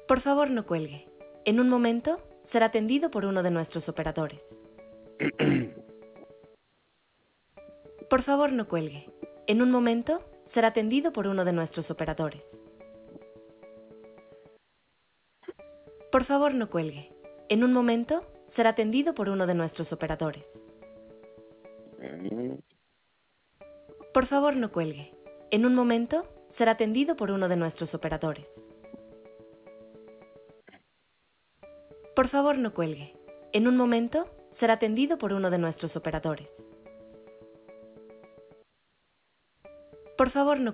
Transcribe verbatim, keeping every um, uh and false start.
Por favor, no cuelgue. En un momento será atendido por uno de nuestros operadores. Por favor, no cuelgue. En un momento será atendido por uno de nuestros operadores. Por favor, no cuelgue. En un momento será atendido por uno de nuestros operadores. Por favor, no cuelgue. En un momento será atendido por uno de nuestros operadores. Por favor, no cuelgue. En un momento será atendido por uno de nuestros operadores. Por favor, no